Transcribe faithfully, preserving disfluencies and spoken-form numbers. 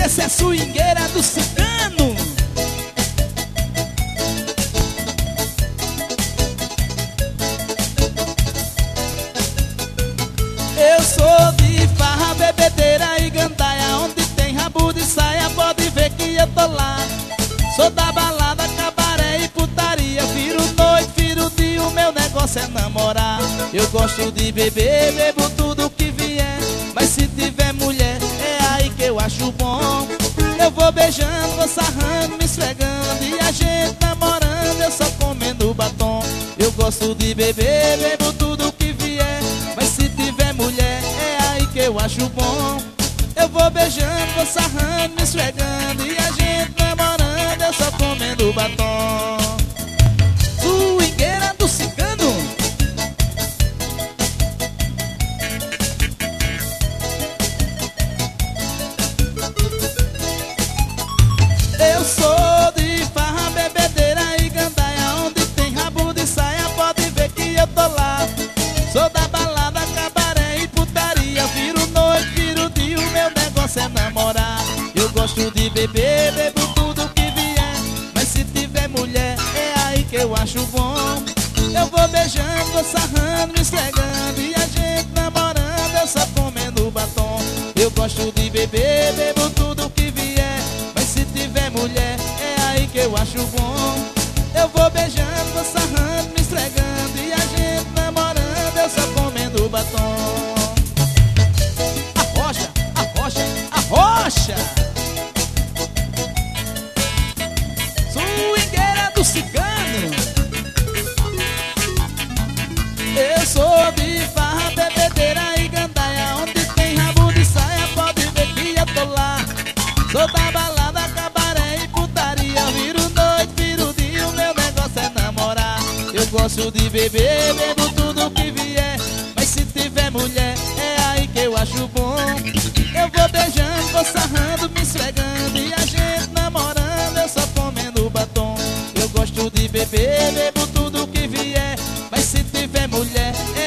essa é a swingueira do cigano. Eu sou de farra, bebedeira e gandaia. Onde tem rabo de saia, pode ver que eu tô lá. Sou da balada, cabaré e putaria. Viro noite, viro dia, o meu negócio é namorar. Eu gosto de beber, bebo tudo que vier. Mas se tiver mulher, é aí que eu acho bom. Eu vou beijando, vou sarrando, me esfregando. E a gente namorando, eu só comendo batom. Eu gosto de beber, bebo tudo que vier. Mas se tiver mulher, é aí que eu acho bom. Eu vou beijando, vou sarrando, me esfregando. E a gente namorando, eu só comendo batom. Swingueira do cigano. Eu sou de farra, bebedeira e gandaia. Onde tem rabo de saia, pode ver que eu tô lá. Sou da balada, cabaré e putaria. Viro noite, viro dia, o meu negócio é namorar. Eu gosto de beber, bebo tudo que vier. Mas se tiver mulher, é aí que eu acho bom. Eu vou beijando, vou sarrando, me esfregando. E a gente namorando, eu só comendo batom. Eu gosto de beber, bebo tudo que vier. Mas se tiver mulher, é aí que eu acho bom. Eu vou beijando, vou sarrando, me esfregando. E a gente namorando, eu só comendo batom. Arrocha, arrocha, arrocha. Swingueira do cigano. Eu sou de farra, bebedeira e gandaia. Onde tem rabo de saia, pode ver que eu tô lá. Sou da balada, cabaré e putaria. Viro noite, viro dia, o meu negócio é namorar. Eu gosto de beber, bebo tudo que vier. Mas se tiver mulher, é aí que eu acho bom. Eu vou beijando, vou sarrando, me esfregando. E a gente namorando, eu só comendo batom. Eu gosto de beber, bebo tudo que vier. Mas se tiver mulher,